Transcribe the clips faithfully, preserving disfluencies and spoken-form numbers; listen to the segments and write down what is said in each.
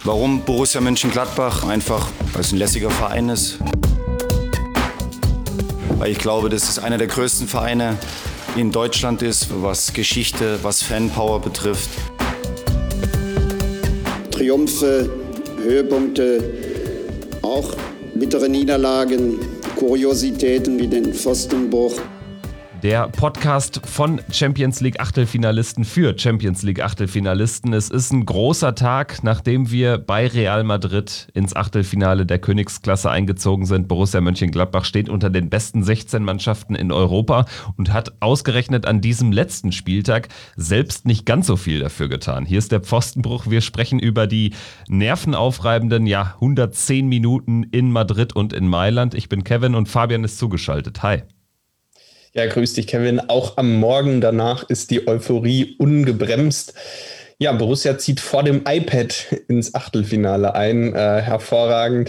Warum Borussia Mönchengladbach? Einfach, weil es ein lässiger Verein ist. Weil ich glaube, dass es einer der größten Vereine in Deutschland ist, was Geschichte, was Fanpower betrifft. Triumphe, Höhepunkte, auch bittere Niederlagen, Kuriositäten wie den Pfostenbruch. Der Podcast von Champions League Achtelfinalisten für Champions League Achtelfinalisten. Es ist ein großer Tag, nachdem wir bei Real Madrid ins Achtelfinale der Königsklasse eingezogen sind. Borussia Mönchengladbach steht unter den besten sechzehn Mannschaften in Europa und hat ausgerechnet an diesem letzten Spieltag selbst nicht ganz so viel dafür getan. Hier ist der Pfostenbruch. Wir sprechen über die nervenaufreibenden, ja, hundertzehn Minuten in Madrid und in Mailand. Ich bin Kevin und Fabian ist zugeschaltet. Hi. Ja, grüß dich, Kevin. Auch am Morgen danach ist die Euphorie ungebremst. Ja, Borussia zieht vor dem iPad ins Achtelfinale ein. Äh, hervorragend.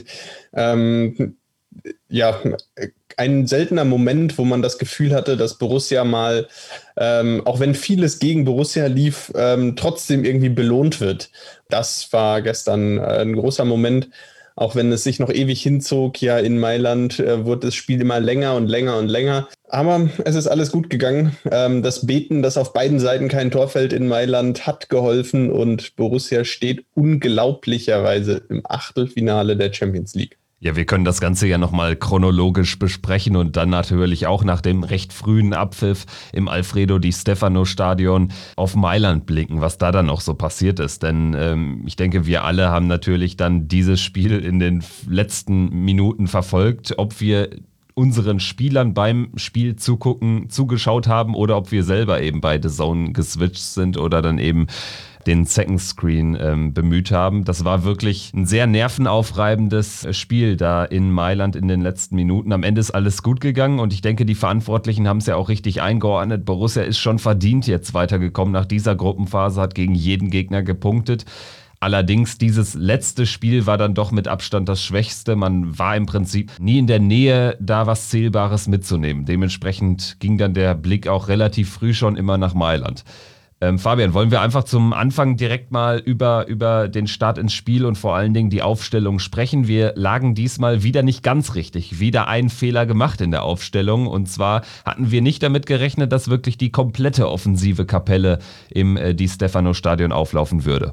Ähm, ja, ein seltener Moment, wo man das Gefühl hatte, dass Borussia mal, ähm, auch wenn vieles gegen Borussia lief, ähm, trotzdem irgendwie belohnt wird. Das war gestern äh, ein großer Moment. Auch wenn es sich noch ewig hinzog, ja, in Mailand äh, wurde das Spiel immer länger und länger und länger. Aber es ist alles gut gegangen. Ähm, das Beten, dass auf beiden Seiten kein Tor fällt in Mailand, hat geholfen und Borussia steht unglaublicherweise im Achtelfinale der Champions League. Ja, wir können das Ganze ja nochmal chronologisch besprechen und dann natürlich auch nach dem recht frühen Abpfiff im Alfredo Di Stefano Stadion auf Mailand blicken, was da dann auch so passiert ist. Denn ähm, ich denke, wir alle haben natürlich dann dieses Spiel in den letzten Minuten verfolgt, ob wir unseren Spielern beim Spiel zugucken, zugeschaut haben oder ob wir selber eben bei The Zone geswitcht sind oder dann eben den Second Screen ähm, bemüht haben. Das war wirklich ein sehr nervenaufreibendes Spiel da in Mailand in den letzten Minuten. Am Ende ist alles gut gegangen und ich denke, die Verantwortlichen haben es ja auch richtig eingeordnet. Borussia ist schon verdient jetzt weitergekommen nach dieser Gruppenphase, hat gegen jeden Gegner gepunktet. Allerdings, dieses letzte Spiel war dann doch mit Abstand das Schwächste. Man war im Prinzip nie in der Nähe, da was Zählbares mitzunehmen. Dementsprechend ging dann der Blick auch relativ früh schon immer nach Mailand. Ähm, Fabian, wollen wir einfach zum Anfang direkt mal über, über den Start ins Spiel und vor allen Dingen die Aufstellung sprechen? Wir lagen diesmal wieder nicht ganz richtig, wieder einen Fehler gemacht in der Aufstellung. Und zwar hatten wir nicht damit gerechnet, dass wirklich die komplette offensive Kapelle im äh, Di Stefano Stadion auflaufen würde.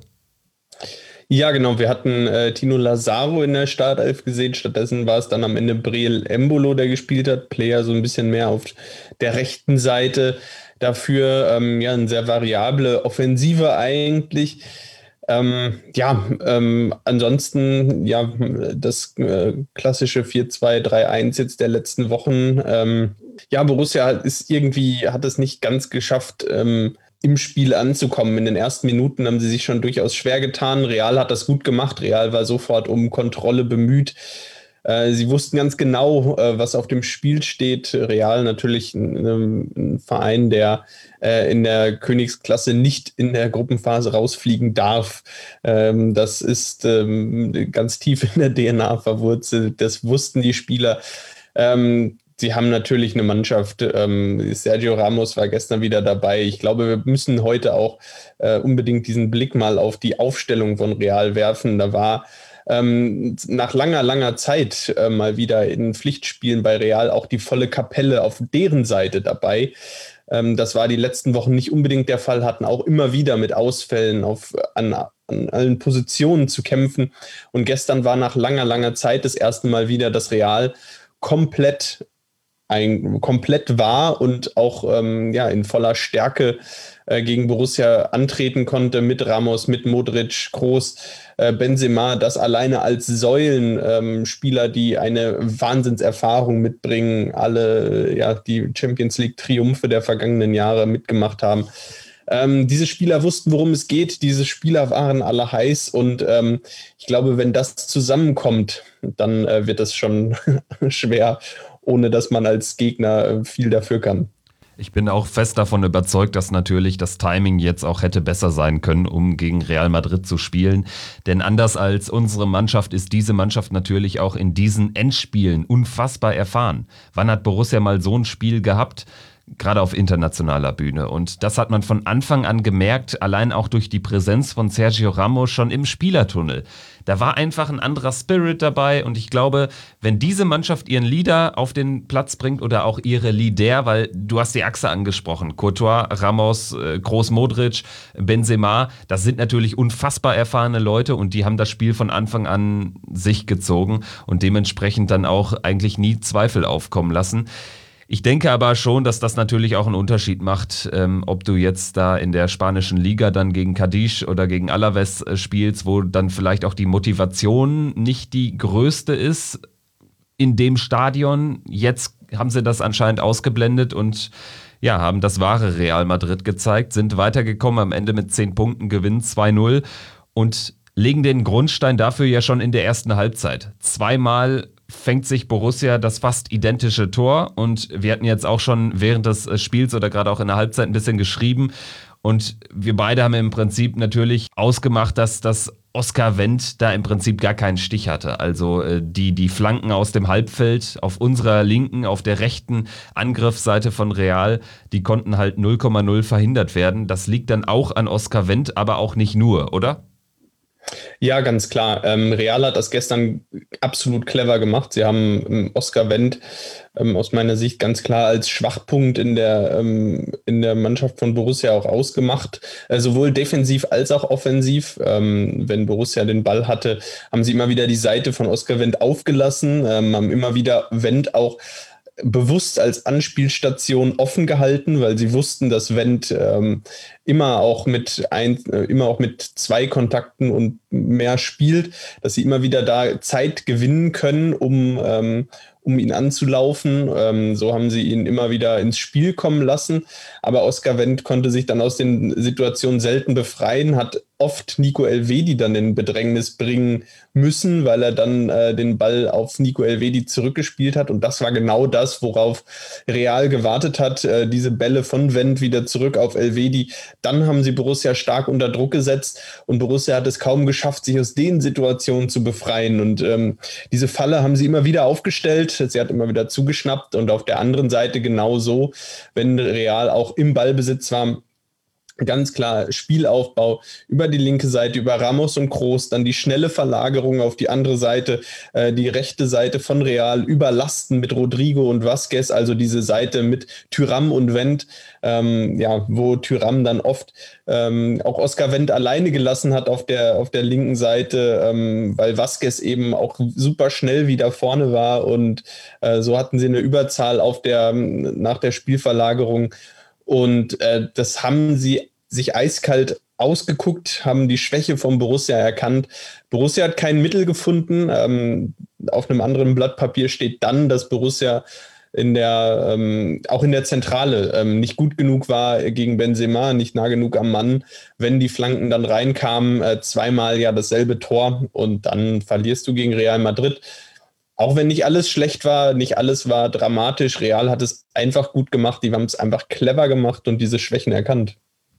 Ja, genau. Wir hatten äh, Tino Lazaro in der Startelf gesehen. Stattdessen war es dann am Ende Breel Embolo, der gespielt hat. Player so ein bisschen mehr auf der rechten Seite. Dafür ähm, ja eine sehr variable Offensive eigentlich. Ähm, ja, ähm, ansonsten ja das äh, klassische vier zwei drei eins jetzt der letzten Wochen. Ähm, ja, Borussia ist irgendwie, hat es nicht ganz geschafft, ähm, im Spiel anzukommen. In den ersten Minuten haben sie sich schon durchaus schwer getan. Real hat das gut gemacht. Real war sofort um Kontrolle bemüht. Äh, sie wussten ganz genau, äh, was auf dem Spiel steht. Real natürlich ein, ein Verein, der äh, in der Königsklasse nicht in der Gruppenphase rausfliegen darf. Ähm, das ist ähm, ganz tief in der D N A verwurzelt. Das wussten die Spieler. Ähm, Sie haben natürlich eine Mannschaft. Ähm, Sergio Ramos war gestern wieder dabei. Ich glaube, wir müssen heute auch äh, unbedingt diesen Blick mal auf die Aufstellung von Real werfen. Da war ähm, nach langer, langer Zeit äh, mal wieder in Pflichtspielen bei Real auch die volle Kapelle auf deren Seite dabei. Ähm, das war die letzten Wochen nicht unbedingt der Fall, hatten auch immer wieder mit Ausfällen auf, an, an allen Positionen zu kämpfen. Und gestern war nach langer, langer Zeit das erste Mal wieder das Real komplett Ein, komplett war und auch ähm, ja, in voller Stärke äh, gegen Borussia antreten konnte, mit Ramos, mit Modric, Kroos, äh, Benzema, das alleine als Säulenspieler, ähm, die eine Wahnsinnserfahrung mitbringen, alle ja, die Champions League-Triumphe der vergangenen Jahre mitgemacht haben. Ähm, diese Spieler wussten, worum es geht, diese Spieler waren alle heiß und ähm, ich glaube, wenn das zusammenkommt, dann äh, wird es schon schwer, ohne dass man als Gegner viel dafür kann. Ich bin auch fest davon überzeugt, dass natürlich das Timing jetzt auch hätte besser sein können, um gegen Real Madrid zu spielen. Denn anders als unsere Mannschaft ist diese Mannschaft natürlich auch in diesen Endspielen unfassbar erfahren. Wann hat Borussia mal so ein Spiel gehabt? gerade auf internationaler Bühne. Und das hat man von Anfang an gemerkt, allein auch durch die Präsenz von Sergio Ramos schon im Spielertunnel. Da war einfach ein anderer Spirit dabei und ich glaube, wenn diese Mannschaft ihren Leader auf den Platz bringt oder auch ihre Leader, weil du hast die Achse angesprochen, Courtois, Ramos, Kroos, Modric, Benzema, das sind natürlich unfassbar erfahrene Leute und die haben das Spiel von Anfang an sich gezogen und dementsprechend dann auch eigentlich nie Zweifel aufkommen lassen. Ich denke aber schon, dass das natürlich auch einen Unterschied macht, ähm, ob du jetzt da in der spanischen Liga dann gegen Cadiz oder gegen Alaves äh, spielst, wo dann vielleicht auch die Motivation nicht die größte ist in dem Stadion. Jetzt haben sie das anscheinend ausgeblendet und ja, haben das wahre Real Madrid gezeigt, sind weitergekommen, am Ende mit zehn Punkten, gewinnen zwei null und legen den Grundstein dafür ja schon in der ersten Halbzeit. Zweimal fängt sich Borussia das fast identische Tor und wir hatten jetzt auch schon während des Spiels oder gerade auch in der Halbzeit ein bisschen geschrieben und wir beide haben im Prinzip natürlich ausgemacht, dass das Oscar Wendt da im Prinzip gar keinen Stich hatte. Also die, die Flanken aus dem Halbfeld auf unserer linken, auf der rechten Angriffsseite von Real, die konnten halt null Komma null verhindert werden. Das liegt dann auch an Oscar Wendt, aber auch nicht nur, oder? Ja, ganz klar. Ähm, Real hat das gestern absolut clever gemacht. Sie haben ähm, Oscar Wendt ähm, aus meiner Sicht ganz klar als Schwachpunkt in der, ähm, in der Mannschaft von Borussia auch ausgemacht. Äh, sowohl defensiv als auch offensiv. Ähm, wenn Borussia den Ball hatte, haben sie immer wieder die Seite von Oscar Wendt aufgelassen, ähm, haben immer wieder Wendt auch bewusst als Anspielstation offen gehalten, weil sie wussten, dass Wendt ähm, immer auch mit ein, äh, immer auch mit zwei Kontakten und mehr spielt, dass sie immer wieder da Zeit gewinnen können, um ähm, um ihn anzulaufen. Ähm, so haben sie ihn immer wieder ins Spiel kommen lassen. Aber Oscar Wendt konnte sich dann aus den Situationen selten befreien, hat oft Nico Elvedi dann in Bedrängnis bringen müssen, weil er dann äh, den Ball auf Nico Elvedi zurückgespielt hat. Und das war genau das, worauf Real gewartet hat. Äh, diese Bälle von Wendt wieder zurück auf Elvedi. Dann haben sie Borussia stark unter Druck gesetzt und Borussia hat es kaum geschafft, sich aus den Situationen zu befreien. Und ähm, diese Falle haben sie immer wieder aufgestellt. Sie hat immer wieder zugeschnappt und auf der anderen Seite genauso, wenn Real auch im Ballbesitz war, ganz klar Spielaufbau über die linke Seite, über Ramos und Kroos, dann die schnelle Verlagerung auf die andere Seite, äh, die rechte Seite von Real, überlasten mit Rodrigo und Vázquez, also diese Seite mit Thuram und Wendt, ähm, ja, wo Thuram dann oft ähm, auch Oscar Wendt alleine gelassen hat auf der, auf der linken Seite, ähm, weil Vázquez eben auch super schnell wieder vorne war und äh, so hatten sie eine Überzahl auf der, nach der Spielverlagerung. Und äh, das haben sie sich eiskalt ausgeguckt, haben die Schwäche von Borussia erkannt. Borussia hat kein Mittel gefunden. Ähm, auf einem anderen Blatt Papier steht dann, dass Borussia in der, ähm, auch in der Zentrale ähm, nicht gut genug war gegen Benzema, nicht nah genug am Mann. Wenn die Flanken dann reinkamen, äh, zweimal ja dasselbe Tor und dann verlierst du gegen Real Madrid. Auch wenn nicht alles schlecht war, nicht alles war dramatisch, Real hat es einfach gut gemacht, die haben es einfach clever gemacht und diese Schwächen erkannt.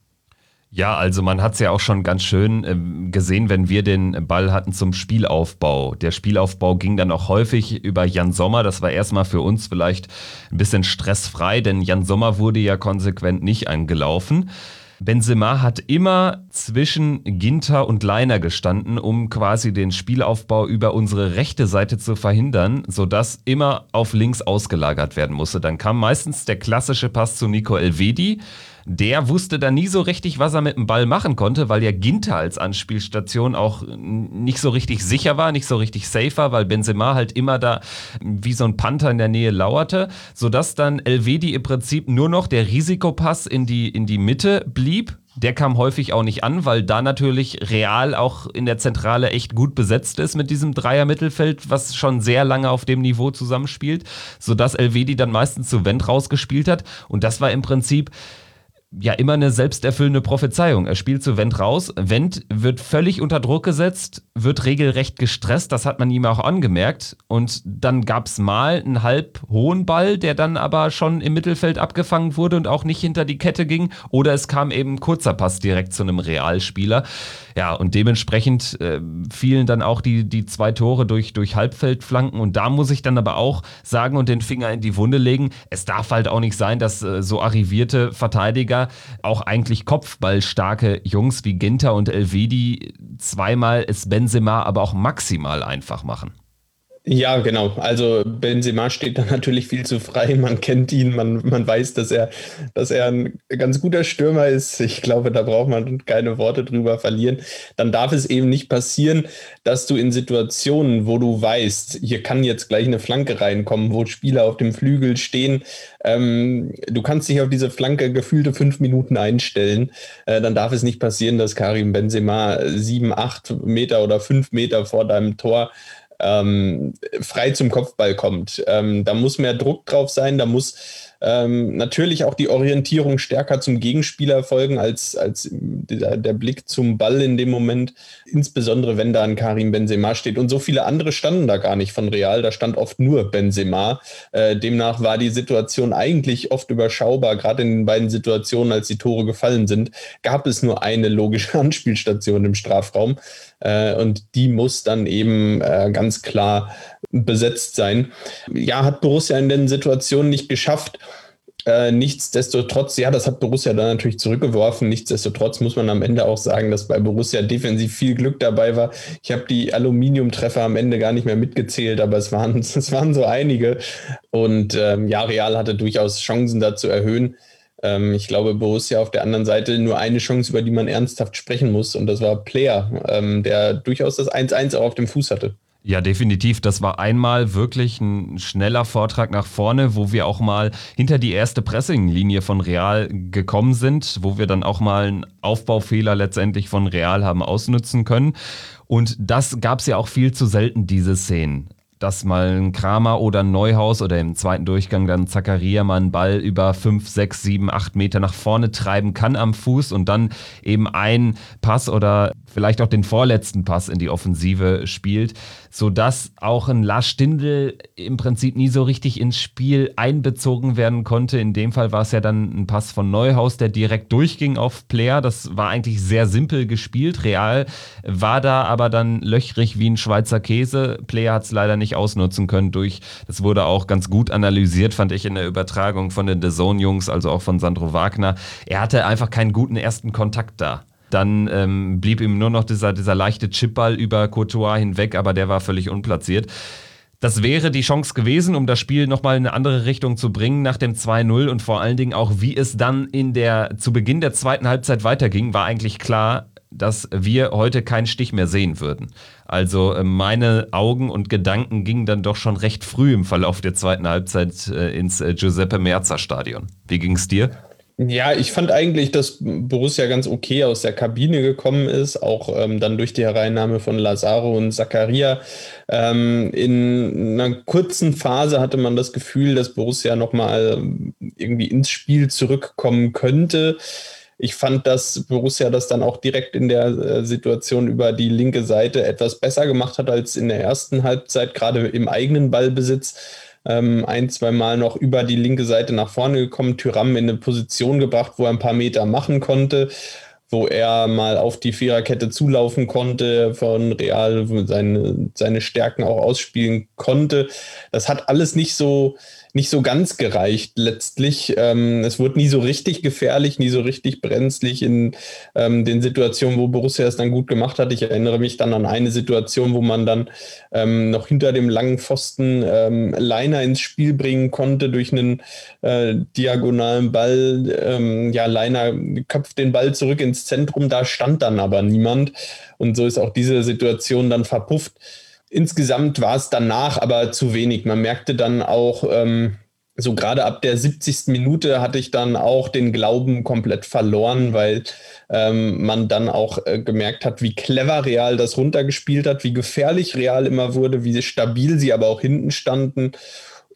Ja, also man hat es ja auch schon ganz schön äh, gesehen, wenn wir den Ball hatten zum Spielaufbau. Der Spielaufbau ging dann auch häufig über Jan Sommer. Das war erstmal für uns vielleicht ein bisschen stressfrei, denn Jan Sommer wurde ja konsequent nicht angelaufen. Benzema hat immer zwischen Ginter und Leiner gestanden, um quasi den Spielaufbau über unsere rechte Seite zu verhindern, sodass immer auf links ausgelagert werden musste. Dann kam meistens der klassische Pass zu Nico Elvedi. Der wusste dann nie so richtig, was er mit dem Ball machen konnte, weil ja Ginter als Anspielstation auch nicht so richtig sicher war, nicht so richtig safe war, weil Benzema halt immer da wie so ein Panther in der Nähe lauerte, sodass dann Elvedi im Prinzip nur noch der Risikopass in die, in die Mitte blieb. Der kam häufig auch nicht an, weil da natürlich Real auch in der Zentrale echt gut besetzt ist mit diesem Dreier-Mittelfeld, was schon sehr lange auf dem Niveau zusammenspielt, sodass Elvedi dann meistens zu Wendt rausgespielt hat. Und das war im Prinzip ja immer eine selbsterfüllende Prophezeiung. Er spielt zu Wendt raus. Wendt wird völlig unter Druck gesetzt, wird regelrecht gestresst. Das hat man ihm auch angemerkt. Und dann gab es mal einen halb hohen Ball, der dann aber schon im Mittelfeld abgefangen wurde und auch nicht hinter die Kette ging. Oder es kam eben ein kurzer Pass direkt zu einem Realspieler. Ja, und dementsprechend äh, fielen dann auch die, die zwei Tore durch, durch Halbfeldflanken. Und da muss ich dann aber auch sagen und den Finger in die Wunde legen, es darf halt auch nicht sein, dass äh, so arrivierte Verteidiger, auch eigentlich kopfballstarke Jungs wie Ginter und Elvedi zweimal es Benzema aber auch maximal einfach machen. Ja, genau. Also Benzema steht da natürlich viel zu frei. Man kennt ihn, man, man weiß, dass er, dass er ein ganz guter Stürmer ist. Ich glaube, da braucht man keine Worte drüber verlieren. Dann darf es eben nicht passieren, dass du in Situationen, wo du weißt, hier kann jetzt gleich eine Flanke reinkommen, wo Spieler auf dem Flügel stehen, ähm, du kannst dich auf diese Flanke gefühlte fünf Minuten einstellen. Äh, dann darf es nicht passieren, dass Karim Benzema sieben, acht Meter oder fünf Meter vor deinem Tor Ähm, frei zum Kopfball kommt. Ähm, da muss mehr Druck drauf sein, da muss ähm, natürlich auch die Orientierung stärker zum Gegenspieler folgen als, als der, der Blick zum Ball in dem Moment, insbesondere wenn da ein Karim Benzema steht. Und so viele andere standen da gar nicht von Real, da stand oft nur Benzema. Äh, demnach war die Situation eigentlich oft überschaubar, gerade in den beiden Situationen, als die Tore gefallen sind, gab es nur eine logische Anspielstation im Strafraum. Äh, und die muss dann eben äh, ganz klar besetzt sein. Ja, hat Borussia in den Situationen nicht geschafft. Äh, nichtsdestotrotz, ja, das hat Borussia dann natürlich zurückgeworfen. Nichtsdestotrotz muss man am Ende auch sagen, dass bei Borussia defensiv viel Glück dabei war. Ich habe die Aluminiumtreffer am Ende gar nicht mehr mitgezählt, aber es waren, es waren so einige. Und ähm, ja, Real hatte durchaus Chancen da zu erhöhen. Ähm, ich glaube, Borussia auf der anderen Seite nur eine Chance, über die man ernsthaft sprechen muss. Und das war Player, ähm, der durchaus das eins eins auch auf dem Fuß hatte. Ja, definitiv. Das war einmal wirklich ein schneller Vortrag nach vorne, wo wir auch mal hinter die erste Pressinglinie von Real gekommen sind, wo wir dann auch mal einen Aufbaufehler letztendlich von Real haben ausnutzen können. Und das gab es ja auch viel zu selten, diese Szenen. Dass mal ein Kramer oder ein Neuhaus oder im zweiten Durchgang dann Zakaria mal einen Ball über fünf, sechs, sieben, acht Meter nach vorne treiben kann am Fuß und dann eben einen Pass oder vielleicht auch den vorletzten Pass in die Offensive spielt, sodass auch ein Lars Stindl im Prinzip nie so richtig ins Spiel einbezogen werden konnte. In dem Fall war es ja dann ein Pass von Neuhaus, der direkt durchging auf Player. Das war eigentlich sehr simpel gespielt. Real war da aber dann löchrig wie ein Schweizer Käse. Player hat es leider nicht ausnutzen können durch, das wurde auch ganz gut analysiert, fand ich in der Übertragung von den D A Z N-Jungs, also auch von Sandro Wagner. Er hatte einfach keinen guten ersten Kontakt da. Dann ähm, blieb ihm nur noch dieser, dieser leichte Chipball über Courtois hinweg, aber der war völlig unplatziert. Das wäre die Chance gewesen, um das Spiel nochmal in eine andere Richtung zu bringen nach dem zwei null und vor allen Dingen auch, wie es dann in der, zu Beginn der zweiten Halbzeit weiterging, war eigentlich klar, dass wir heute keinen Stich mehr sehen würden. Also meine Augen und Gedanken gingen dann doch schon recht früh im Verlauf der zweiten Halbzeit äh, ins äh, Giuseppe Meazza Stadion. Wie ging es dir? Ja, ich fand eigentlich, dass Borussia ganz okay aus der Kabine gekommen ist, auch ähm, dann durch die Hereinnahme von Lazaro und Zakaria. Ähm, in einer kurzen Phase hatte man das Gefühl, dass Borussia nochmal irgendwie ins Spiel zurückkommen könnte. Ich fand, dass Borussia das dann auch direkt in der äh, Situation über die linke Seite etwas besser gemacht hat als in der ersten Halbzeit, gerade im eigenen Ballbesitz. Ähm, ein, zwei Mal noch über die linke Seite nach vorne gekommen, Thuram in eine Position gebracht, wo er ein paar Meter machen konnte, wo er mal auf die Viererkette zulaufen konnte, von Real seine, seine Stärken auch ausspielen konnte. Das hat alles nicht so, nicht so ganz gereicht letztlich. Ähm, es wurde nie so richtig gefährlich, nie so richtig brenzlig in ähm, den Situationen, wo Borussia es dann gut gemacht hat. Ich erinnere mich dann an eine Situation, wo man dann ähm, noch hinter dem langen Pfosten ähm, Leiner ins Spiel bringen konnte durch einen äh, diagonalen Ball. Ähm, ja, Leiner köpft den Ball zurück ins Zentrum, da stand dann aber niemand. Und so ist auch diese Situation dann verpufft. Insgesamt war es danach aber zu wenig. Man merkte dann auch, ähm, so gerade ab der siebzigsten Minute hatte ich dann auch den Glauben komplett verloren, weil ähm, man dann auch äh, gemerkt hat, wie clever Real das runtergespielt hat, wie gefährlich Real immer wurde, wie stabil sie aber auch hinten standen.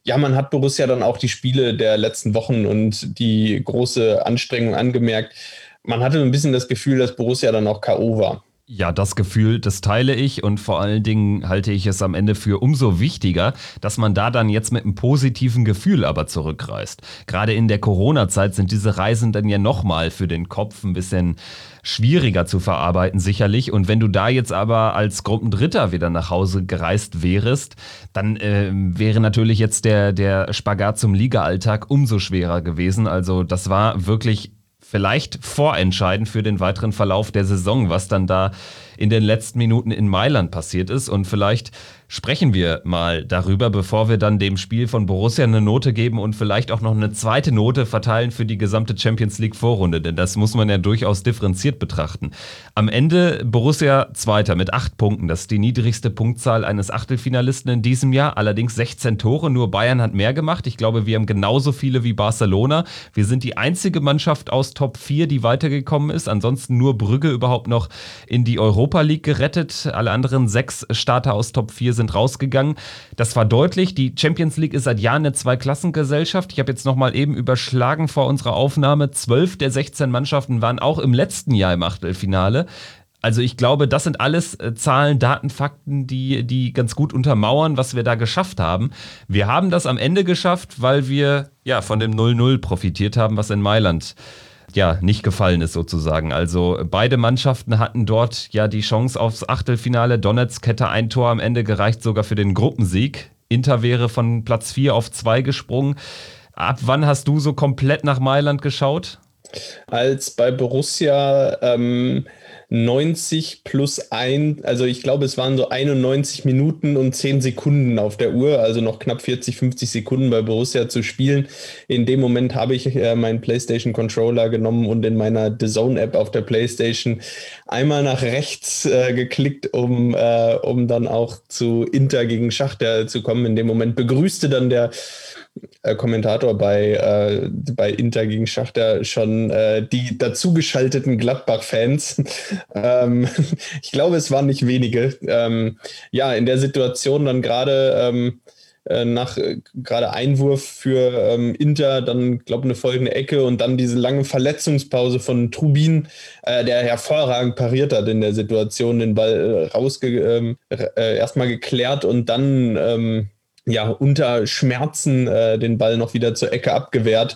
ja, man hat Borussia dann auch die Spiele der letzten Wochen und die große Anstrengung angemerkt. Man hatte ein bisschen das Gefühl, dass Borussia dann auch K O war. Ja, das Gefühl, das teile ich und vor allen Dingen halte ich es am Ende für umso wichtiger, dass man da dann jetzt mit einem positiven Gefühl aber zurückreist. Gerade in der Corona-Zeit sind diese Reisen dann ja nochmal für den Kopf ein bisschen schwieriger zu verarbeiten sicherlich, und wenn du da jetzt aber als Gruppendritter wieder nach Hause gereist wärest, dann äh, wäre natürlich jetzt der, der Spagat zum Liga-Alltag umso schwerer gewesen. Also das war wirklich vielleicht vorentscheidend für den weiteren Verlauf der Saison, was dann da in den letzten Minuten in Mailand passiert ist. Und vielleicht sprechen wir mal darüber, bevor wir dann dem Spiel von Borussia eine Note geben und vielleicht auch noch eine zweite Note verteilen für die gesamte Champions League Vorrunde, denn das muss man ja durchaus differenziert betrachten. Am Ende Borussia Zweiter mit acht Punkten. Das ist die niedrigste Punktzahl eines Achtelfinalisten in diesem Jahr, allerdings sechzehn Tore, nur Bayern hat mehr gemacht. Ich glaube, wir haben genauso viele wie Barcelona. Wir sind die einzige Mannschaft aus Top vier, die weitergekommen ist. Ansonsten nur Brügge überhaupt noch in die Europa League gerettet. Alle anderen sechs Starter aus Top vier sind rausgegangen. Das war deutlich. Die Champions League ist seit Jahren eine Zweiklassengesellschaft. Ich habe jetzt nochmal eben überschlagen vor unserer Aufnahme. Zwölf der sechzehn Mannschaften waren auch im letzten Jahr im Achtelfinale. Also ich glaube, das sind alles äh, Zahlen, Daten, Fakten, die, die ganz gut untermauern, was wir da geschafft haben. Wir haben das am Ende geschafft, weil wir ja von dem null null profitiert haben, was in Mailand ja nicht gefallen ist sozusagen. Also beide Mannschaften hatten dort ja die Chance aufs Achtelfinale. Donetsk hätte ein Tor am Ende gereicht, sogar für den Gruppensieg. Inter wäre von Platz vier auf zwei gesprungen. Ab wann hast du so komplett nach Mailand geschaut? Als bei Borussia ähm, neunzig plus ein, also ich glaube, es waren so einundneunzig Minuten und zehn Sekunden auf der Uhr, also noch knapp vierzig, fünfzig Sekunden bei Borussia zu spielen. In dem Moment habe ich äh, meinen PlayStation-Controller genommen und in meiner D A Z N-App auf der PlayStation einmal nach rechts äh, geklickt, um, äh, um dann auch zu Inter gegen Schachter zu kommen. In dem Moment begrüßte dann der äh, Kommentator bei, äh, bei Inter gegen Schachter schon äh, die dazugeschalteten Gladbach-Fans. ähm, ich glaube, es waren nicht wenige. Ähm, ja, in der Situation dann gerade ähm, äh, nach äh, gerade Einwurf für ähm, Inter, dann glaube ich eine folgende Ecke und dann diese lange Verletzungspause von Trubin, äh, der hervorragend pariert hat in der Situation, den Ball äh, rausge ähm, äh, erstmal geklärt und dann ähm, ja, unter Schmerzen äh, den Ball noch wieder zur Ecke abgewehrt.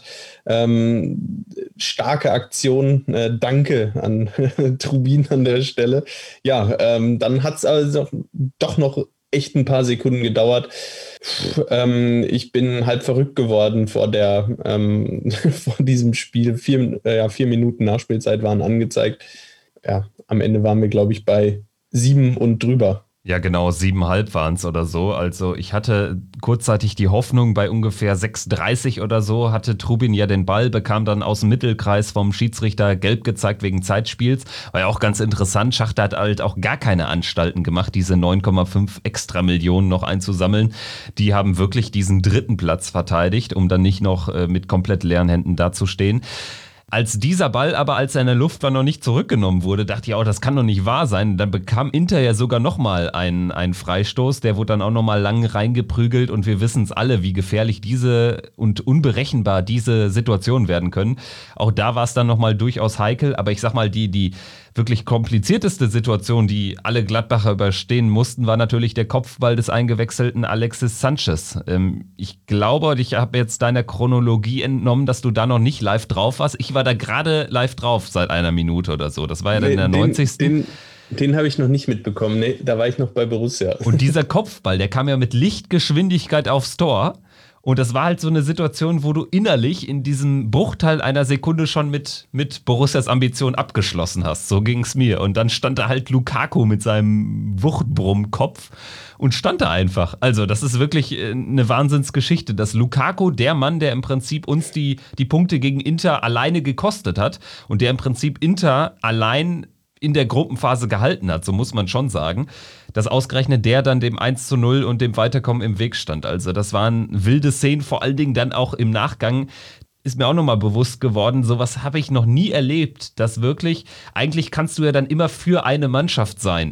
Ähm, starke Aktion, äh, danke an Trubin an der Stelle. Ja, ähm, dann hat es also doch noch echt ein paar Sekunden gedauert. Puh, ähm, ich bin halb verrückt geworden vor der ähm, vor diesem Spiel. Vier, äh, ja, vier Minuten Nachspielzeit waren angezeigt. Ja, am Ende waren wir, glaube ich, bei sieben und drüber. Ja, genau, siebeneinhalb waren es oder so. Also ich hatte kurzzeitig die Hoffnung, bei ungefähr sechs dreißig oder so hatte Trubin ja den Ball, bekam dann aus dem Mittelkreis vom Schiedsrichter gelb gezeigt wegen Zeitspiels. War ja auch ganz interessant, Schachter hat halt auch gar keine Anstalten gemacht, diese neun Komma fünf extra Millionen noch einzusammeln. Die haben wirklich diesen dritten Platz verteidigt, um dann nicht noch äh, mit komplett leeren Händen dazustehen. Als dieser Ball aber, als er in der Luft war, noch nicht zurückgenommen wurde, dachte ich auch, das kann doch nicht wahr sein. Dann bekam Inter ja sogar nochmal einen, einen Freistoß, der wurde dann auch nochmal lang reingeprügelt und wir wissen es alle, wie gefährlich diese und unberechenbar diese Situationen werden können. Auch da war es dann nochmal durchaus heikel, aber ich sag mal, die, die wirklich komplizierteste Situation, die alle Gladbacher überstehen mussten, war natürlich der Kopfball des eingewechselten Alexis Sanchez. Ähm, ich glaube, ich habe jetzt deiner Chronologie entnommen, dass du da noch nicht live drauf warst. Ich war da gerade live drauf seit einer Minute oder so. Das war ja dann in der den, neunzigsten Den, den habe ich noch nicht mitbekommen. Nee, da war ich noch bei Borussia. Und dieser Kopfball, der kam ja mit Lichtgeschwindigkeit aufs Tor. Und das war halt so eine Situation, wo du innerlich in diesem Bruchteil einer Sekunde schon mit, mit Borussias Ambition abgeschlossen hast. So ging es mir. Und dann stand da halt Lukaku mit seinem Wuchtbrummkopf und stand da einfach. Also das ist wirklich eine Wahnsinnsgeschichte, dass Lukaku, der Mann, der im Prinzip uns die, die Punkte gegen Inter alleine gekostet hat und der im Prinzip Inter allein in der Gruppenphase gehalten hat, so muss man schon sagen, dass ausgerechnet der dann dem eins zu null und dem Weiterkommen im Weg stand. Also das waren wilde Szenen, vor allen Dingen dann auch im Nachgang ist mir auch nochmal bewusst geworden, sowas habe ich noch nie erlebt, dass wirklich, eigentlich kannst du ja dann immer für eine Mannschaft sein.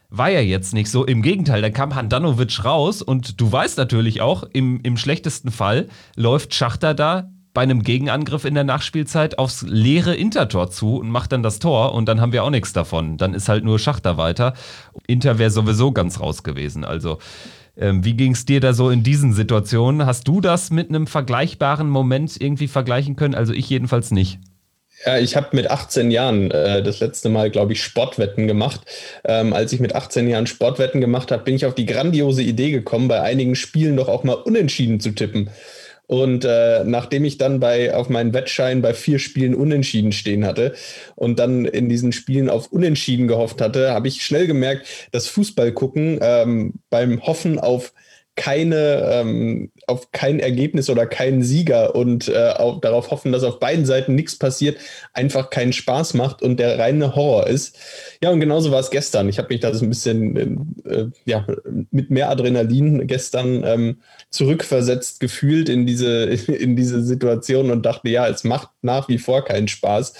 war ja jetzt nicht so. Im Gegenteil, dann kam Handanovic raus und du weißt natürlich auch, im, im schlechtesten Fall läuft Schachter da bei einem Gegenangriff in der Nachspielzeit aufs leere Intertor zu und macht dann das Tor und dann haben wir auch nichts davon. Dann ist halt nur Schachter weiter. Inter wäre sowieso ganz raus gewesen. Also ähm, wie ging es dir da so in diesen Situationen? Hast du das mit einem vergleichbaren Moment irgendwie vergleichen können? Also ich jedenfalls nicht. Ja, ich habe mit achtzehn Jahren äh, das letzte Mal, glaube ich, Sportwetten gemacht. Ähm, als ich mit achtzehn Jahren Sportwetten gemacht habe, bin ich auf die grandiose Idee gekommen, bei einigen Spielen doch auch mal unentschieden zu tippen. Und äh, nachdem ich dann bei auf meinen Wettschein bei vier Spielen Unentschieden stehen hatte und dann in diesen Spielen auf Unentschieden gehofft hatte, habe ich schnell gemerkt, dass Fußball gucken ähm, beim Hoffen auf keine ähm, auf kein Ergebnis oder keinen Sieger und äh, auch darauf hoffen, dass auf beiden Seiten nichts passiert, einfach keinen Spaß macht und der reine Horror ist. Ja, und genauso war es gestern. Ich habe mich da so ein bisschen äh, ja, mit mehr Adrenalin gestern ähm, zurückversetzt gefühlt in diese, in diese Situation und dachte, ja, es macht nach wie vor keinen Spaß.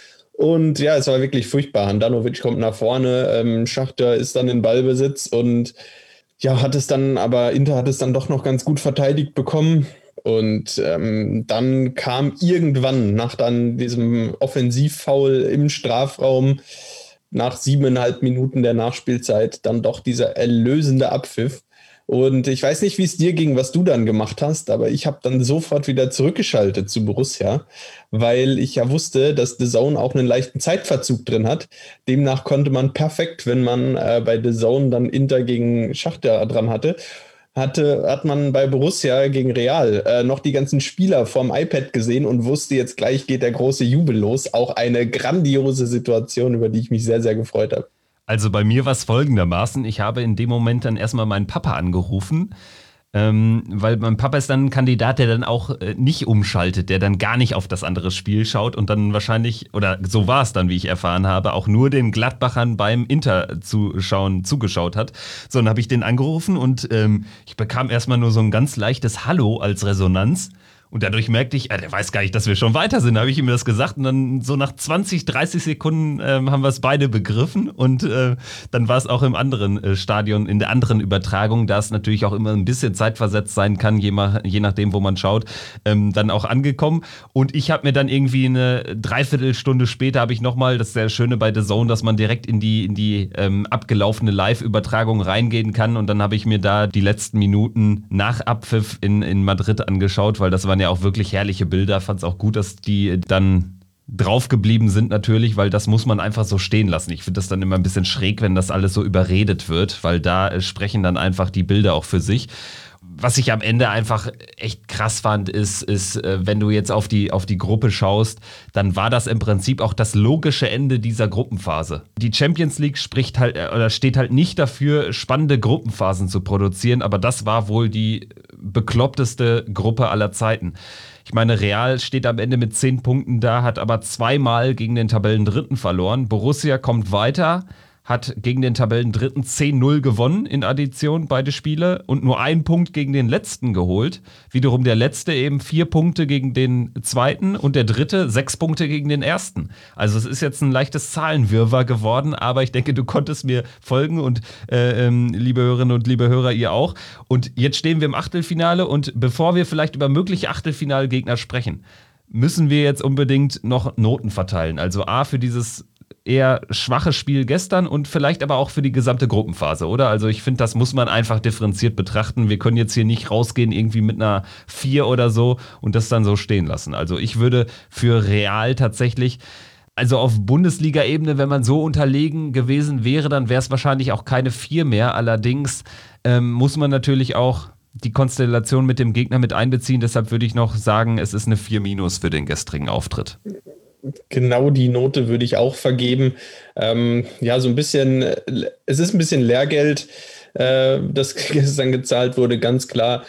Und ja, es war wirklich furchtbar. Handanovic kommt nach vorne, ähm, Schachter ist dann in Ballbesitz und ja, hat es dann, aber Inter hat es dann doch noch ganz gut verteidigt bekommen. Und ähm, dann kam irgendwann nach dann diesem Offensivfoul im Strafraum nach siebeneinhalb Minuten der Nachspielzeit dann doch dieser erlösende Abpfiff. Und ich weiß nicht, wie es dir ging, was du dann gemacht hast, aber ich habe dann sofort wieder zurückgeschaltet zu Borussia, weil ich ja wusste, dass D A Z N auch einen leichten Zeitverzug drin hat. Demnach konnte man perfekt, wenn man äh, bei D A Z N dann Inter gegen Schachter dran hatte, hatte, hat man bei Borussia gegen Real äh, noch die ganzen Spieler vorm iPad gesehen und wusste, jetzt gleich geht der große Jubel los. Auch eine grandiose Situation, über die ich mich sehr, sehr gefreut habe. Also bei mir war es folgendermaßen, ich habe in dem Moment dann erstmal meinen Papa angerufen, ähm, weil mein Papa ist dann ein Kandidat, der dann auch äh, nicht umschaltet, der dann gar nicht auf das andere Spiel schaut und dann wahrscheinlich, oder so war es dann, wie ich erfahren habe, auch nur den Gladbachern beim Inter-Zuschauen zugeschaut hat. So, dann habe ich den angerufen und ähm, ich bekam erstmal nur so ein ganz leichtes Hallo als Resonanz. Und dadurch merkte ich, äh, der weiß gar nicht, dass wir schon weiter sind. Da habe ich ihm das gesagt und dann so nach zwanzig, dreißig Sekunden ähm, haben wir es beide begriffen. Und äh, dann war es auch im anderen äh, Stadion, in der anderen Übertragung, da es natürlich auch immer ein bisschen zeitversetzt sein kann, je, ma- je nachdem, wo man schaut, ähm, dann auch angekommen. Und ich habe mir dann irgendwie eine Dreiviertelstunde später, habe ich nochmal, das ist sehr Schöne bei D A Z N, dass man direkt in die, in die ähm, abgelaufene Live-Übertragung reingehen kann. Und dann habe ich mir da die letzten Minuten nach Abpfiff in, in Madrid angeschaut, weil das waren ja auch wirklich herrliche Bilder. Fand es auch gut, dass die dann drauf geblieben sind natürlich, weil das muss man einfach so stehen lassen. Ich finde das dann immer ein bisschen schräg, wenn das alles so überredet wird, weil da äh, sprechen dann einfach die Bilder auch für sich. Was ich am Ende einfach echt krass fand, ist, ist äh, wenn du jetzt auf die, auf die Gruppe schaust, dann war das im Prinzip auch das logische Ende dieser Gruppenphase. Die Champions League spricht halt, äh, oder steht halt nicht dafür, spannende Gruppenphasen zu produzieren, aber das war wohl die bekloppteste Gruppe aller Zeiten. Ich meine, Real steht am Ende mit zehn Punkten da, hat aber zweimal gegen den Tabellendritten verloren. Borussia kommt weiter, hat gegen den Tabellendritten zehn null gewonnen in Addition, beide Spiele, und nur einen Punkt gegen den letzten geholt. Wiederum der letzte eben vier Punkte gegen den zweiten und der dritte sechs Punkte gegen den ersten. Also es ist jetzt ein leichtes Zahlenwirrwarr geworden, aber ich denke, du konntest mir folgen und äh, ähm, liebe Hörerinnen und liebe Hörer, ihr auch. Und jetzt stehen wir im Achtelfinale und bevor wir vielleicht über mögliche Achtelfinalgegner sprechen, müssen wir jetzt unbedingt noch Noten verteilen. Also A für dieses eher schwaches Spiel gestern und vielleicht aber auch für die gesamte Gruppenphase, oder? Also ich finde, das muss man einfach differenziert betrachten. Wir können jetzt hier nicht rausgehen irgendwie mit einer vier oder so und das dann so stehen lassen. Also ich würde für Real tatsächlich, also auf Bundesliga-Ebene, wenn man so unterlegen gewesen wäre, dann wäre es wahrscheinlich auch keine vier mehr. Allerdings ähm, muss man natürlich auch die Konstellation mit dem Gegner mit einbeziehen. Deshalb würde ich noch sagen, es ist eine vier minus für den gestrigen Auftritt. Genau die Note würde ich auch vergeben. Ähm, ja, so ein bisschen, es ist ein bisschen Lehrgeld, äh, das gestern gezahlt wurde, ganz klar.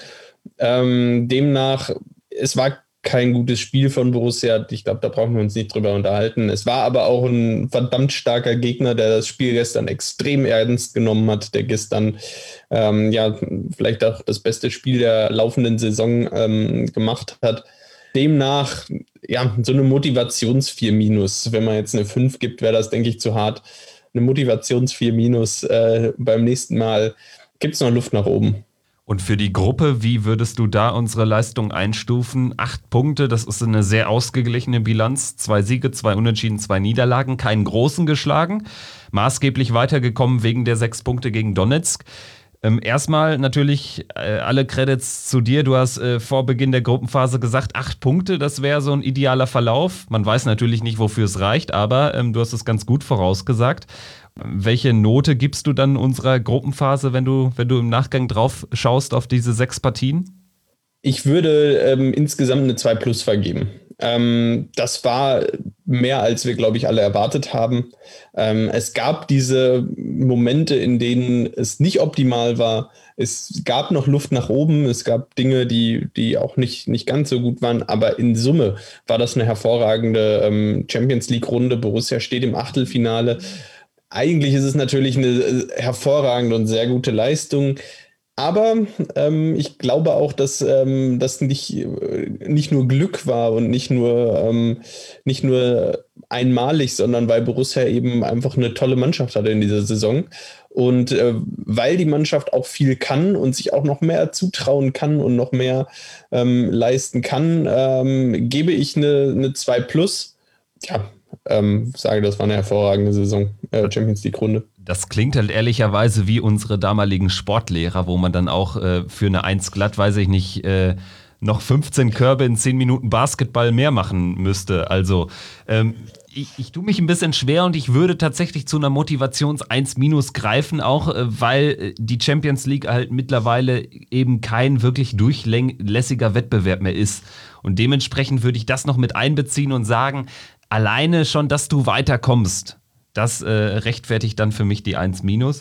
Ähm, demnach, es war kein gutes Spiel von Borussia. Ich glaube, da brauchen wir uns nicht drüber unterhalten. Es war aber auch ein verdammt starker Gegner, der das Spiel gestern extrem ernst genommen hat, der gestern ähm, ja vielleicht auch das beste Spiel der laufenden Saison ähm, gemacht hat. Demnach, ja, so eine Motivations vier minus. Wenn man jetzt eine fünf gibt, wäre das, denke ich, zu hart. eine Motivations vier minus. Äh, beim nächsten Mal gibt es noch Luft nach oben. Und für die Gruppe, wie würdest du da unsere Leistung einstufen? Acht Punkte, das ist eine sehr ausgeglichene Bilanz. Zwei Siege, zwei Unentschieden, zwei Niederlagen, keinen großen geschlagen. Maßgeblich weitergekommen wegen der sechs Punkte gegen Donetsk. Ähm, erstmal natürlich äh, alle Credits zu dir. Du hast äh, vor Beginn der Gruppenphase gesagt, acht Punkte, das wäre so ein idealer Verlauf. Man weiß natürlich nicht, wofür es reicht, aber ähm, du hast es ganz gut vorausgesagt. Welche Note gibst du dann unserer Gruppenphase, wenn du, wenn du im Nachgang drauf schaust auf diese sechs Partien? Ich würde ähm, insgesamt eine zwei plus vergeben. Ähm, das war mehr, als wir, glaube ich, alle erwartet haben. Ähm, es gab diese Momente, in denen es nicht optimal war. Es gab noch Luft nach oben. Es gab Dinge, die, die auch nicht, nicht ganz so gut waren. Aber in Summe war das eine hervorragende ähm, Champions-League-Runde. Borussia steht im Achtelfinale. Eigentlich ist es natürlich eine hervorragende und sehr gute Leistung. Aber ähm, ich glaube auch, dass ähm, das nicht, nicht nur Glück war und nicht nur, ähm, nicht nur einmalig, sondern weil Borussia eben einfach eine tolle Mannschaft hatte in dieser Saison. Und äh, weil die Mannschaft auch viel kann und sich auch noch mehr zutrauen kann und noch mehr ähm, leisten kann, ähm, gebe ich eine, eine zwei plus. Ja, ähm, sage, das war eine hervorragende Saison, äh, Champions League-Runde. Das klingt halt ehrlicherweise wie unsere damaligen Sportlehrer, wo man dann auch äh, für eine eins glatt, weiß ich nicht, äh, noch fünfzehn Körbe in zehn Minuten Basketball mehr machen müsste. Also ähm, ich, ich tue mich ein bisschen schwer und ich würde tatsächlich zu einer Motivations eins minus greifen, auch äh, weil die Champions League halt mittlerweile eben kein wirklich durchlässiger Wettbewerb mehr ist. Und dementsprechend würde ich das noch mit einbeziehen und sagen, alleine schon, dass du weiterkommst, das äh, rechtfertigt dann für mich die eins minus.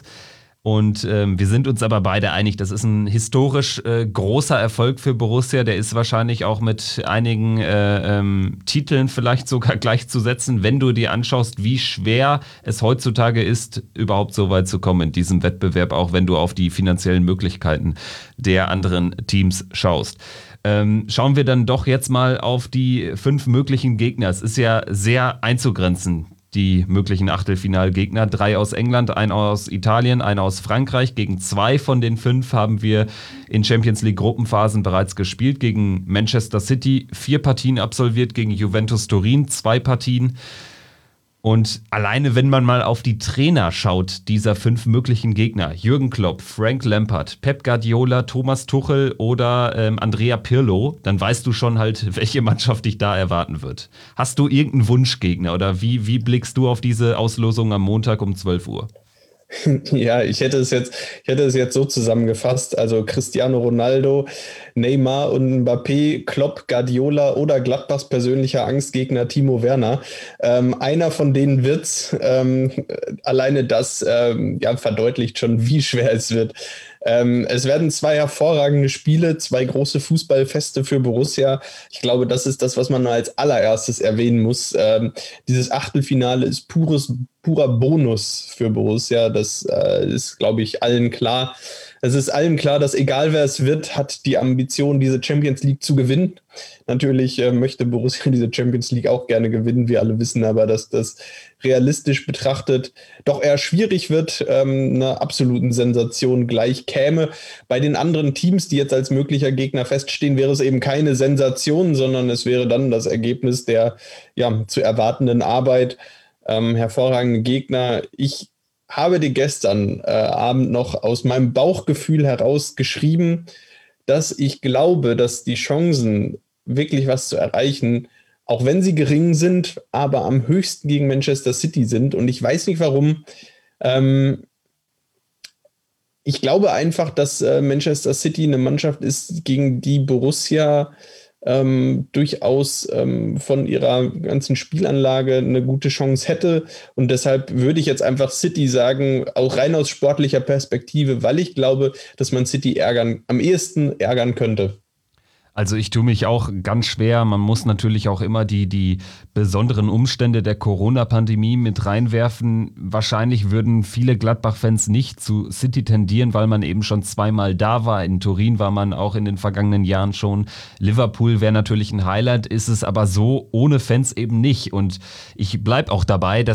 Und ähm, wir sind uns aber beide einig, das ist ein historisch äh, großer Erfolg für Borussia. Der ist wahrscheinlich auch mit einigen äh, ähm, Titeln vielleicht sogar gleichzusetzen, wenn du dir anschaust, wie schwer es heutzutage ist, überhaupt so weit zu kommen in diesem Wettbewerb, auch wenn du auf die finanziellen Möglichkeiten der anderen Teams schaust. Ähm, schauen wir dann doch jetzt mal auf die fünf möglichen Gegner. Es ist ja sehr einzugrenzen, die möglichen Achtelfinalgegner. Drei aus England, einer aus Italien, einer aus Frankreich. Gegen zwei von den fünf haben wir in Champions League Gruppenphasen bereits gespielt. Gegen Manchester City vier Partien absolviert, gegen Juventus Turin zwei Partien. Und alleine, wenn man mal auf die Trainer schaut, dieser fünf möglichen Gegner, Jürgen Klopp, Frank Lampard, Pep Guardiola, Thomas Tuchel oder ähm, Andrea Pirlo, dann weißt du schon halt, welche Mannschaft dich da erwarten wird. Hast du irgendeinen Wunschgegner oder wie, wie blickst du auf diese Auslosung am Montag um zwölf Uhr? Ja, ich hätte es jetzt, ich hätte es jetzt so zusammengefasst. Also Cristiano Ronaldo, Neymar und Mbappé, Klopp, Guardiola oder Gladbachs persönlicher Angstgegner Timo Werner. Ähm, einer von denen wird's. Ähm, alleine das ähm, ja, verdeutlicht schon, wie schwer es wird. Ähm, es werden zwei hervorragende Spiele, zwei große Fußballfeste für Borussia. Ich glaube, das ist das, was man als allererstes erwähnen muss. Ähm, dieses Achtelfinale ist pures, purer Bonus für Borussia. Das äh, ist, glaube ich, allen klar. Es ist allen klar, dass egal wer es wird, hat die Ambition, diese Champions League zu gewinnen. Natürlich äh, möchte Borussia diese Champions League auch gerne gewinnen, wir alle wissen aber, dass das realistisch betrachtet doch eher schwierig wird, ähm, einer absoluten Sensation gleich käme. Bei den anderen Teams, die jetzt als möglicher Gegner feststehen, wäre es eben keine Sensation, sondern es wäre dann das Ergebnis der ja, zu erwartenden Arbeit. Ähm, hervorragende Gegner. Ich habe dir gestern äh, Abend noch aus meinem Bauchgefühl heraus geschrieben, dass ich glaube, dass die Chancen, wirklich was zu erreichen, auch wenn sie gering sind, aber am höchsten gegen Manchester City sind. Und ich weiß nicht warum. Ähm, ich glaube einfach, dass äh, Manchester City eine Mannschaft ist, gegen die Borussia Ähm, durchaus ähm, von ihrer ganzen Spielanlage eine gute Chance hätte. Und deshalb würde ich jetzt einfach City sagen, auch rein aus sportlicher Perspektive, weil ich glaube, dass man City ärgern, am ehesten ärgern könnte. Also ich tue mich auch ganz schwer. Man muss natürlich auch immer die, die besonderen Umstände der Corona-Pandemie mit reinwerfen. Wahrscheinlich würden viele Gladbach-Fans nicht zu City tendieren, weil man eben schon zweimal da war. In Turin war man auch in den vergangenen Jahren schon. Liverpool wäre natürlich ein Highlight, ist es aber so ohne Fans eben nicht. Und ich bleibe auch dabei, dass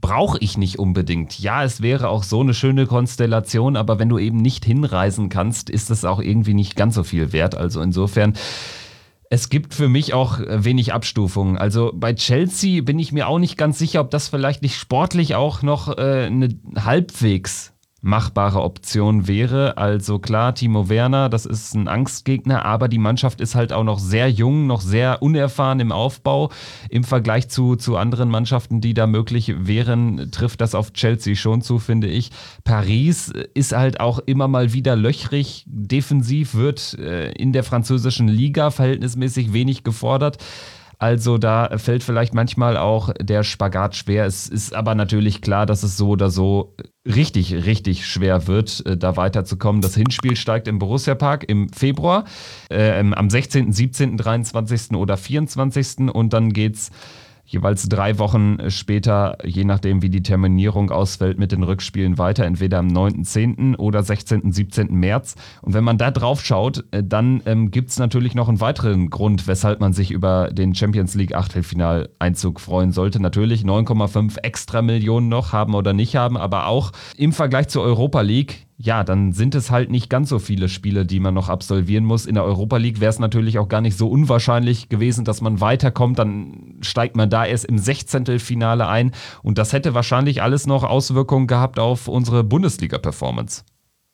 brauche ich nicht unbedingt. Ja, es wäre auch so eine schöne Konstellation, aber wenn du eben nicht hinreisen kannst, ist es auch irgendwie nicht ganz so viel wert. Also insofern, es gibt für mich auch wenig Abstufungen. Also bei Chelsea bin ich mir auch nicht ganz sicher, ob das vielleicht nicht sportlich auch noch äh, eine halbwegs machbare Option wäre. Also klar, Timo Werner, das ist ein Angstgegner, aber die Mannschaft ist halt auch noch sehr jung, noch sehr unerfahren im Aufbau. Im Vergleich zu, zu anderen Mannschaften, die da möglich wären, trifft das auf Chelsea schon zu, finde ich. Paris ist halt auch immer mal wieder löchrig. Defensiv wird äh, in der französischen Liga verhältnismäßig wenig gefordert. Also da fällt vielleicht manchmal auch der Spagat schwer. Es ist aber natürlich klar, dass es so oder so richtig, richtig schwer wird, da weiterzukommen. Das Hinspiel steigt im Borussia-Park im Februar, äh, am sechzehnten, siebzehnten, dreiundzwanzigsten oder vierundzwanzigsten und dann geht's jeweils drei Wochen später, je nachdem wie die Terminierung ausfällt, mit den Rückspielen weiter, entweder am neunten, zehnten oder sechzehnten, siebzehnten März. Und wenn man da drauf schaut, dann ähm, gibt es natürlich noch einen weiteren Grund, weshalb man sich über den Champions League Achtelfinaleinzug freuen sollte. Natürlich neun Komma fünf extra Millionen noch, haben oder nicht haben, aber auch im Vergleich zur Europa League, ja, dann sind es halt nicht ganz so viele Spiele, die man noch absolvieren muss. In der Europa League wäre es natürlich auch gar nicht so unwahrscheinlich gewesen, dass man weiterkommt. Dann steigt man da erst im Sechzehntelfinale ein. Und das hätte wahrscheinlich alles noch Auswirkungen gehabt auf unsere Bundesliga-Performance.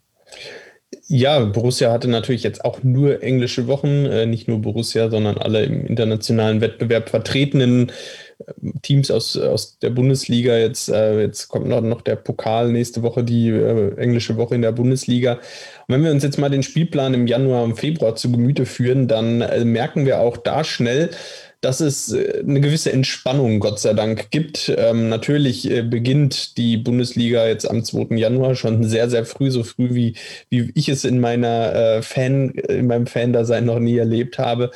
Ja, Borussia hatte natürlich jetzt auch nur englische Wochen. Äh, nicht nur Borussia, sondern alle im internationalen Wettbewerb vertretenen Teams aus, aus der Bundesliga. Jetzt, äh, jetzt kommt noch, noch der Pokal, nächste Woche die äh, englische Woche in der Bundesliga. Und wenn wir uns jetzt mal den Spielplan im Januar und Februar zu Gemüte führen, dann äh, merken wir auch da schnell, dass es eine gewisse Entspannung, Gott sei Dank, gibt. Ähm, natürlich äh, beginnt die Bundesliga jetzt am zweiten Januar schon sehr, sehr früh, so früh wie, wie ich es in meiner äh, Fan, in meinem Fan-Dasein noch nie erlebt habe.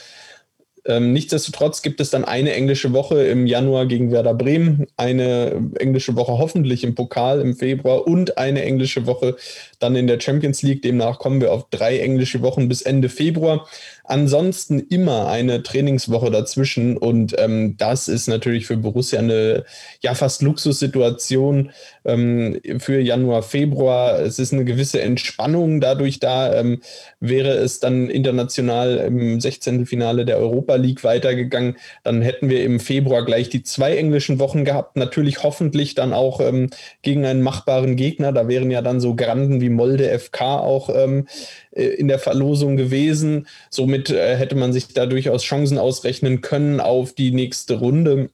Ähm, nichtsdestotrotz gibt es dann eine englische Woche im Januar gegen Werder Bremen, eine englische Woche hoffentlich im Pokal im Februar und eine englische Woche dann in der Champions League. Demnach kommen wir auf drei englische Wochen bis Ende Februar. Ansonsten immer eine Trainingswoche dazwischen und ähm, das ist natürlich für Borussia eine ja fast Luxussituation ähm, für Januar, Februar. Es ist eine gewisse Entspannung dadurch da. Ähm, wäre es dann international im Sechzehntelfinale der Europa League weitergegangen, dann hätten wir im Februar gleich die zwei englischen Wochen gehabt. Natürlich hoffentlich dann auch ähm, gegen einen machbaren Gegner. Da wären ja dann so Granden wie Molde F K auch ähm, in der Verlosung gewesen. Somit äh, hätte man sich da durchaus Chancen ausrechnen können auf die nächste Runde.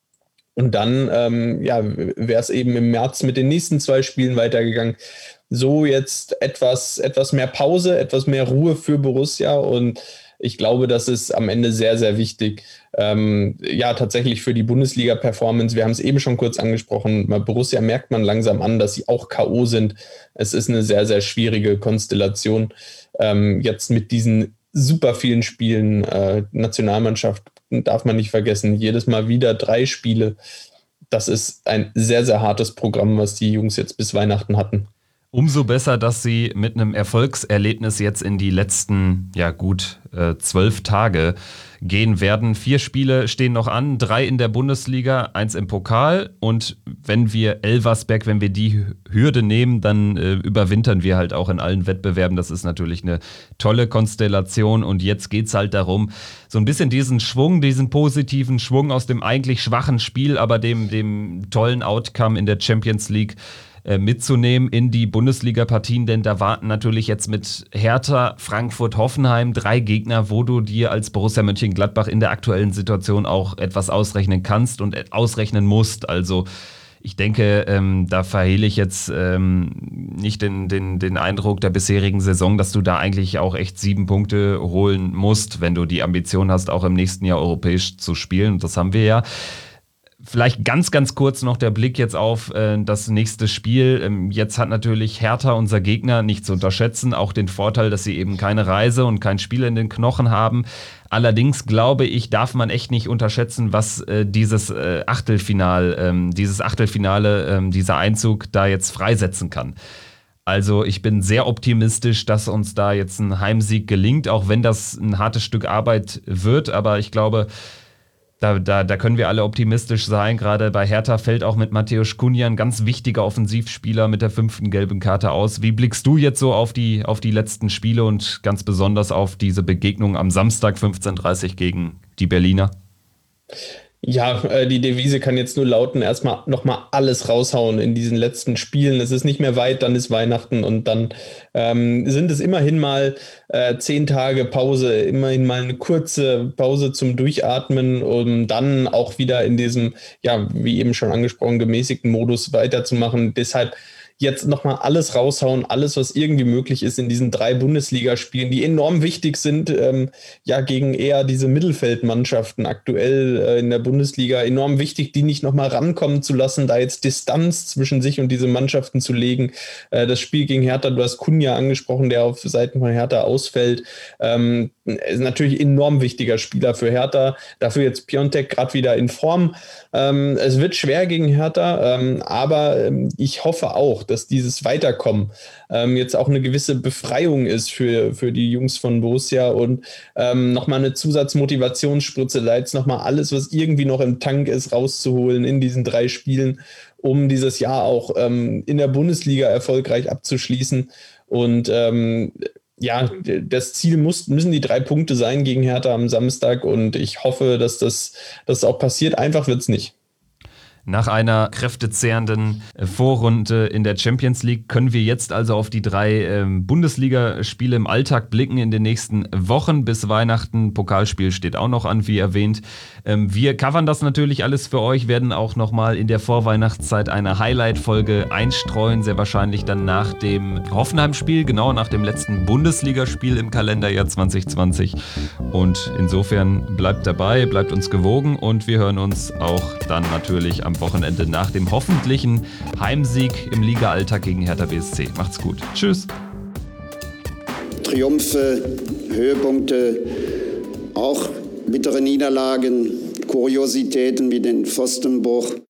Und dann ähm, ja, wäre es eben im März mit den nächsten zwei Spielen weitergegangen. So jetzt etwas, etwas mehr Pause, etwas mehr Ruhe für Borussia und ich glaube, das ist am Ende sehr, sehr wichtig. Ähm, ja, tatsächlich für die Bundesliga-Performance. Wir haben es eben schon kurz angesprochen. Bei Borussia merkt man langsam an, dass sie auch K O sind. Es ist eine sehr, sehr schwierige Konstellation. Ähm, jetzt mit diesen super vielen Spielen, äh, Nationalmannschaft darf man nicht vergessen. Jedes Mal wieder drei Spiele. Das ist ein sehr, sehr hartes Programm, was die Jungs jetzt bis Weihnachten hatten. Umso besser, dass sie mit einem Erfolgserlebnis jetzt in die letzten, ja gut, äh, zwölf Tage gehen werden. Vier Spiele stehen noch an, drei in der Bundesliga, eins im Pokal. Und wenn wir Elversberg, wenn wir die Hürde nehmen, dann äh, überwintern wir halt auch in allen Wettbewerben. Das ist natürlich eine tolle Konstellation. Und jetzt geht's halt darum, so ein bisschen diesen Schwung, diesen positiven Schwung aus dem eigentlich schwachen Spiel, aber dem, dem tollen Outcome in der Champions League mitzunehmen in die Bundesliga-Partien, denn da warten natürlich jetzt mit Hertha, Frankfurt, Hoffenheim drei Gegner, wo du dir als Borussia Mönchengladbach in der aktuellen Situation auch etwas ausrechnen kannst und ausrechnen musst. Also ich denke, ähm, da verhehle ich jetzt ähm, nicht den, den, den Eindruck der bisherigen Saison, dass du da eigentlich auch echt sieben Punkte holen musst, wenn du die Ambition hast, auch im nächsten Jahr europäisch zu spielen. Und das haben wir ja. Vielleicht ganz, ganz kurz noch der Blick jetzt auf äh, das nächste Spiel. Ähm, jetzt hat natürlich Hertha, unser Gegner, nicht zu unterschätzen, auch den Vorteil, dass sie eben keine Reise und kein Spiel in den Knochen haben. Allerdings glaube ich, darf man echt nicht unterschätzen, was äh, dieses äh, Achtelfinal, ähm, dieses Achtelfinale, ähm, dieser Einzug da jetzt freisetzen kann. Also ich bin sehr optimistisch, dass uns da jetzt ein Heimsieg gelingt, auch wenn das ein hartes Stück Arbeit wird. Aber ich glaube, Da, da, da können wir alle optimistisch sein. Gerade bei Hertha fällt auch mit Mateusz Cunha ein ganz wichtiger Offensivspieler mit der fünften gelben Karte aus. Wie blickst du jetzt so auf die, auf die letzten Spiele und ganz besonders auf diese Begegnung am Samstag fünfzehn Uhr dreißig gegen die Berliner? Ja, äh, die Devise kann jetzt nur lauten, erstmal nochmal alles raushauen in diesen letzten Spielen. Es ist nicht mehr weit, dann ist Weihnachten und dann ähm, sind es immerhin mal äh, zehn Tage Pause, immerhin mal eine kurze Pause zum Durchatmen, um dann auch wieder in diesem, ja, wie eben schon angesprochen, gemäßigten Modus weiterzumachen. Deshalb jetzt nochmal alles raushauen, alles, was irgendwie möglich ist in diesen drei Bundesligaspielen, die enorm wichtig sind, ähm, ja, gegen eher diese Mittelfeldmannschaften aktuell äh, in der Bundesliga, enorm wichtig, die nicht nochmal rankommen zu lassen, da jetzt Distanz zwischen sich und diese Mannschaften zu legen. Äh, das Spiel gegen Hertha, du hast Cunha angesprochen, der auf Seiten von Hertha ausfällt, ähm, ist natürlich enorm wichtiger Spieler für Hertha, dafür jetzt Piontek gerade wieder in Form. Ähm, es wird schwer gegen Hertha, ähm, aber ähm, ich hoffe auch, dass dieses Weiterkommen ähm, jetzt auch eine gewisse Befreiung ist für, für die Jungs von Borussia und ähm, nochmal eine Zusatzmotivationsspritze, da jetzt nochmal alles, was irgendwie noch im Tank ist, rauszuholen in diesen drei Spielen, um dieses Jahr auch ähm, in der Bundesliga erfolgreich abzuschließen. Und ähm, ja, das Ziel muss, müssen die drei Punkte sein gegen Hertha am Samstag und ich hoffe, dass das, das auch passiert. Einfach wird es nicht. Nach einer kräftezehrenden Vorrunde in der Champions League können wir jetzt also auf die drei ähm, Bundesligaspiele im Alltag blicken in den nächsten Wochen bis Weihnachten. Pokalspiel steht auch noch an, wie erwähnt. Ähm, wir covern das natürlich alles für euch, werden auch nochmal in der Vorweihnachtszeit eine Highlight-Folge einstreuen, sehr wahrscheinlich dann nach dem Hoffenheim-Spiel, genau nach dem letzten Bundesligaspiel im Kalenderjahr zwanzig zwanzig. Und insofern bleibt dabei, bleibt uns gewogen und wir hören uns auch dann natürlich am Wochenende nach dem hoffentlichen Heimsieg im Liga-Alltag gegen Hertha B S C. Macht's gut. Tschüss. Triumphe, Höhepunkte, auch bittere Niederlagen, Kuriositäten wie den Pfostenbruch.